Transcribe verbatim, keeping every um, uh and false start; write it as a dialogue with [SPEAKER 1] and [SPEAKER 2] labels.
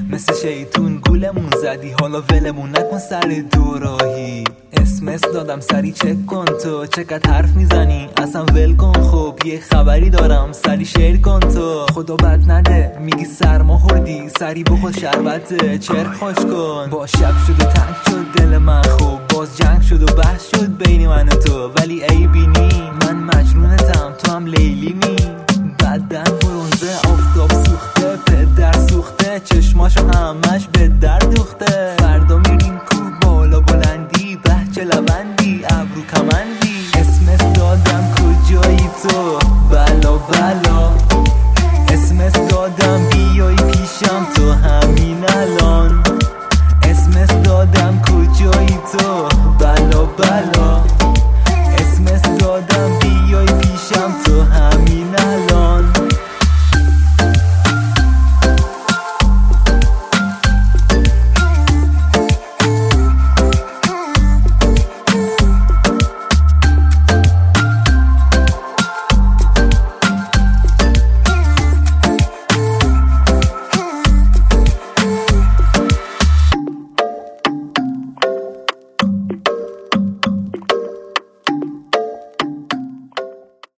[SPEAKER 1] مثل شیطون گولمون زدی، حالا ولمون نکن سر دوراهی. اسمس دادم سری چک کن تو، چقدر حرف میزنی اصلا ول کن. خب یه خبری دارم سری شیر کن تو، خدا بد نده میگی سرما خوردی سری بخور شربت چرک خوش کن. با شب شد و تنگ شد دل من، خوب باز جنگ شد و بحث شد بین من و تو، ولی ای بینی من مجنونتم تو هم لیلی می. بدن برونزه